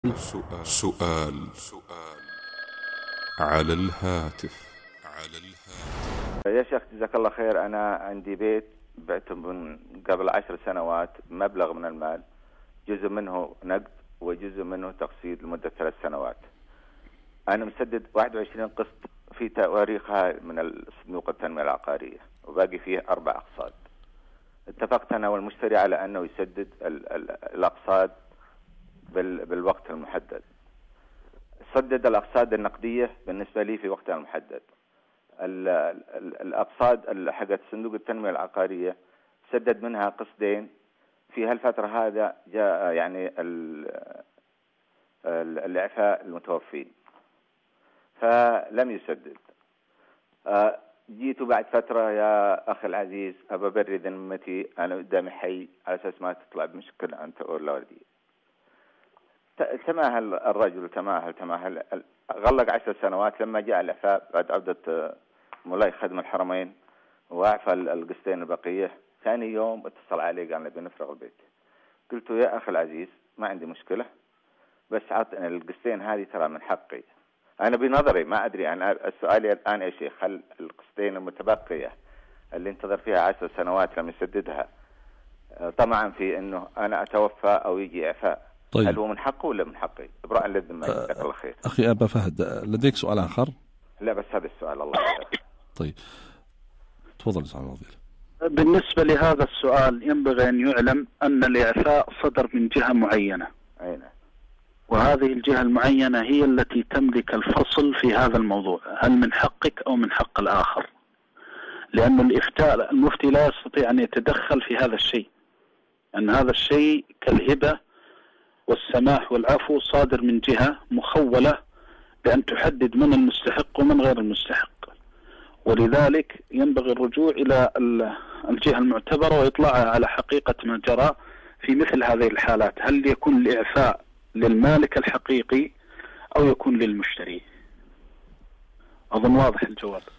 سؤال على الهاتف. يا شيخ جزاك الله خير، أنا عندي بيت بعته من قبل 10 سنوات مبلغ من المال، جزء منه نقد وجزء منه تقسيط لمدة 3 سنوات. أنا مسدد 21 قسط في تواريخها من صندوق التنمية العقارية، وباقي فيه 4 أقساط. اتفقت أنا والمشتري على أنه يسدد الأقساط بالوقت المحدد. سدد الأقساط النقدية بالنسبة لي في وقتها المحدد. الأقساط حقت صندوق التنمية العقارية سدد منها قسطين في هالفترة. هذا جاء يعني الإعفاء المتوفين فلم يسدد. جيت بعد فترة يا أخي العزيز أبى أبرد ذمتي، أنا قدامي حي على أساس ما تطلع بمشكلة أنت ولا وردي. تماهل الرجل تماهل غلق 10 سنوات. لما جاء الإعفاء بعد عودة مولاي خدم الحرمين وأعفى القسطين البقية، ثاني يوم اتصل علي قال نبي نفرغ البيت. قلت يا أخي العزيز ما عندي مشكلة، بس عطني القسطين هذه ترى من حقي. أنا بنظري ما أدري، أنا السؤال الآن يا شيخ، هل القسطين المتبقية اللي انتظر فيها 10 سنوات لم يسددها طمعا في أنه أنا أتوفى أو يجي إعفاء، طيب هل هو من حقه ولا من حقي؟ إبراء للذمة. جزاك الله خير. أخي أبا فهد، لديك سؤال آخر؟ لا بس هذا السؤال. الله يخير. طيب تفضل سعد الوزير. بالنسبة لهذا السؤال ينبغي أن يعلم أن الإعفاء صدر من جهة معينة، وهذه الجهة المعينة هي التي تملك الفصل في هذا الموضوع، هل من حقك أو من حق الآخر، لأن المفتي لا يستطيع أن يتدخل في هذا الشيء، أن هذا الشيء كالهبة والسماح والعفو صادر من جهة مخولة بأن تحدد من المستحق ومن غير المستحق، ولذلك ينبغي الرجوع إلى الجهة المعتبرة وإطلاعها على حقيقة ما جرى في مثل هذه الحالات، هل يكون الإعفاء للمالك الحقيقي أو يكون للمشتري. أظن واضح الجواب.